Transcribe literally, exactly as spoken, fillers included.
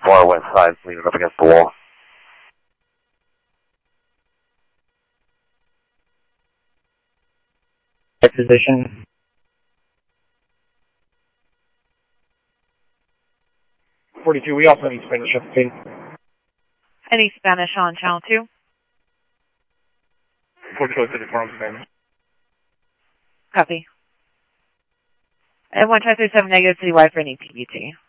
far west side, leaning up against the wall. Position. forty-two, we also need Spanish fifteen. Any Spanish on channel two? forty-two, fifty-four on Spanish. Copy. And one five three seven negative, citywide for any P B T.